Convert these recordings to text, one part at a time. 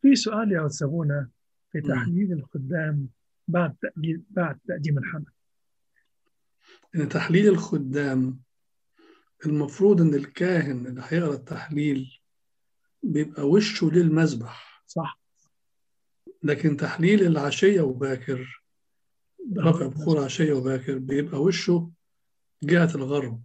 في سؤال يا سابونا في مم. تحليل الخدام بعد تقديم الحمل. إن تحليل الخدام المفروض إن الكاهن اللي هيقرأ التحليل بيبقى وشه للمذبح، صح. لكن تحليل العشية وباكر، ظهر رفع بخور المسجد. عشية وباكر، بيبقى وشه جهة الغرب.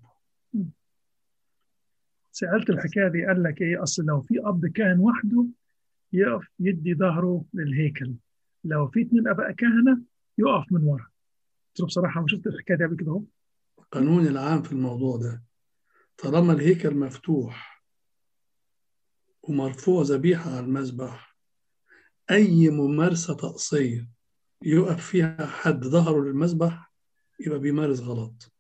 سألت الحكاية دي، قال لك إيه؟ أصل لو في أب كاهن وحده يقف يدي ظهره للهيكل، لو في اتنين آباء كهنة يقف من ورا. قلت له بصراحة ما شفت الحكاية دي قبل كده أهو. القانون العام في الموضوع ده، طالما الهيكل مفتوح ومرفوع ذبيحة على المذبح، أي ممارسة طقسية يقف فيها حد ظهره للمذبح يبقى بيمارس غلط،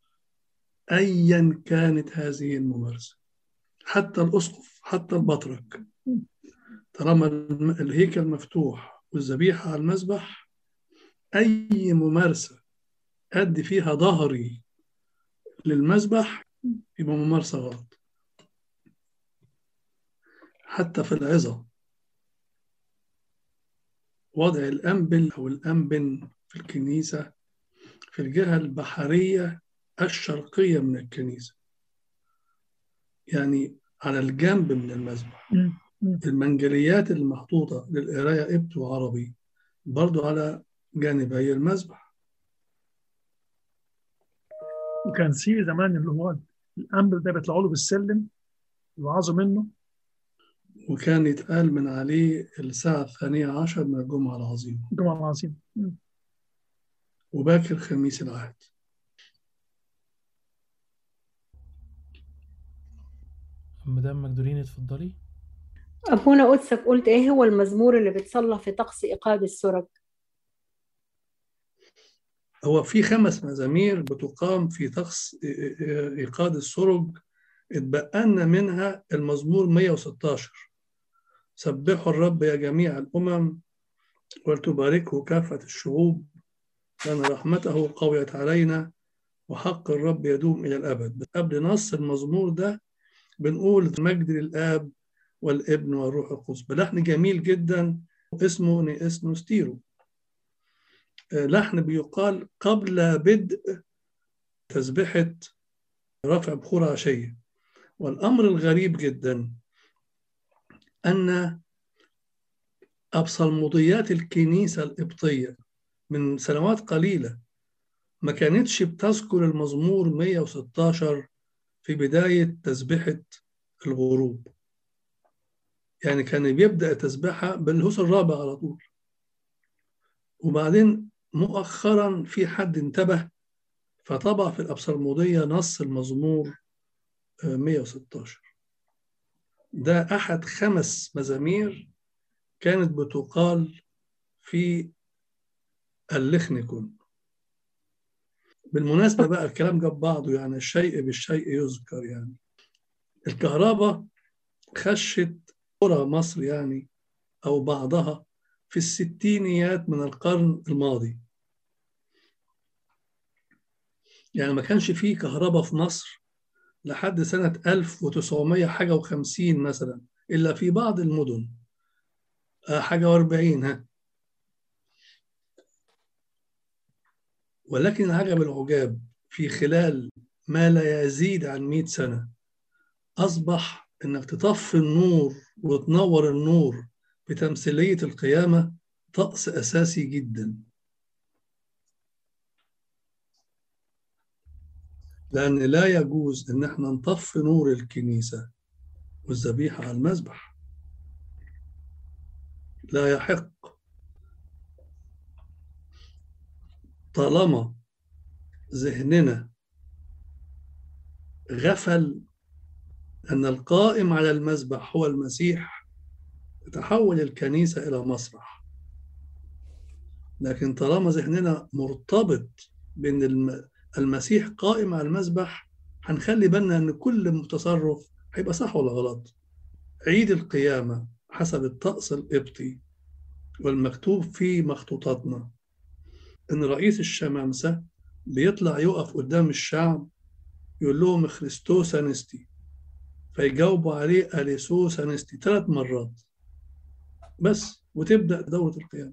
أيا كانت هذه الممارسة، حتى الأسقف، حتى البطرك. طالما الهيكل مفتوح والذبيحة على المذبح، أي ممارسة أدي فيها ظهري للمذبح يبقى ممارسة غلط. حتى في العظة، وضع الأنبل أو الأنبن في الكنيسة في الجهة البحرية الشرقية من الكنيسة، يعني على الجنب من المذبح. المنجليات المحطوطة للقراية قبط وعربي برضو على جانبي المذبح. وكان في زمان اللي هو الأمر ده بيطلعوا له بالسلم يوعظوا منه. وكان يتقال من عليه الساعة 12 من الجمعة العظيمة الجمعة العظيمة. وباكر خميس العهد. مدام مجدولين اتفضلي. أبونا قدسك قلت إيه هو المزمور اللي بتصلى في طقس إيقاد السرج؟ هو في 5 مزامير بتقام في طقس إيقاد السرج، اتبقى منها المزمور 116: سبحوا الرب يا جميع الأمم ولتباركه كافة الشعوب، لأن رحمته قويت علينا وحق الرب يدوم إلى الأبد. قبل نص المزمور ده بنقول مجد للآب والابن والروح القدس بلحن جميل جدا اسمه نيستيرو، لحن بيقال قبل بدء تسبحة رفع بخور عشية. والأمر الغريب جدا أن أبصلموديات الكنيسة القبطية من سنوات قليلة ما كانتش بتذكر المزمور 116 في بداية تسبحة الغروب، يعني كان بيبدأ تسبحها بالهوس الرابع على طول. وبعدين مؤخرا في حد انتبه فطبع في الأبصلمودية نص المزمور 116. ده أحد 5 مزامير كانت بتقال في اللخنكون. بالمناسبة بقى الكلام جاب بعضه، يعني الشيء بالشيء يذكر. يعني الكهرباء خشت قرى مصر يعني أو بعضها في الستينيات من القرن الماضي. يعني ما كانش فيه كهرباء في مصر لحد سنة 1900 حاجة و50 مثلا، إلا في بعض المدن حاجة و40 ها. ولكن عجب العجاب، في خلال ما لا يزيد عن 100 سنة أصبح إنك تطفي النور وتنور النور بتمثيلية القيامة طقس أساسي جدا، لأن لا يجوز إن احنا نطفي نور الكنيسة والذبيحة على المذبح، لا يحق. طالما ذهننا غفل أن القائم على المذبح هو المسيح، تتحول الكنيسة إلى مسرح. لكن طالما ذهننا مرتبط بأن المسيح قائم على المذبح، هنخلي بالنا أن كل تصرف هيبقى صح ولا غلط. عيد القيامة حسب الطقس القبطي والمكتوب في مخطوطاتنا إن رئيس الشمامسة بيطلع يقف قدام الشعب يقول لهم خريستوس أنستي، فيجاوبوا عليه أليسوس أنستي 3 مرات. بس، وتبدأ دورة القيامة.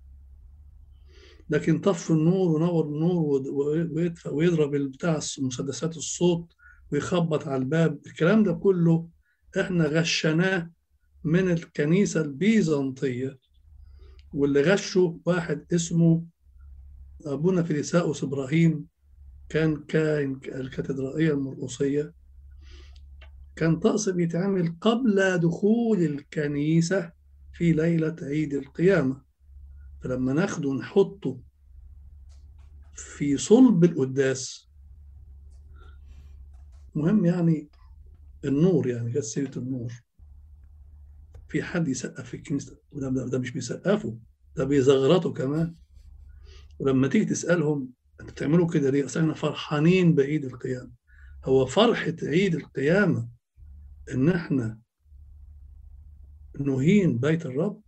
لكن طفي النور ونور النور ويدفع ويضرب بتاع مسدسات الصوت ويخبط على الباب، الكلام ده كله احنا غشناه من الكنيسة البيزنطية، واللي غشه واحد اسمه أبونا فيليساوس إبراهيم، كان كاهن الكاتدرائية المرقسية. كان طقس بيتعمل قبل دخول الكنيسة في ليلة عيد القيامة، فلما ناخده نحطه في صلب القداس، مهم يعني النور، يعني جت سيرة النور، في حد يسقف في الكنيسة؟ ده مش بيسقفوا، ده بيزغرطوا كمان. ولما تيجي تسألهم انتوا بتعملوا كده ليه؟ اصل احنا فرحانين بعيد القيامة. هو فرحة عيد القيامة ان احنا نهين بيت الرب؟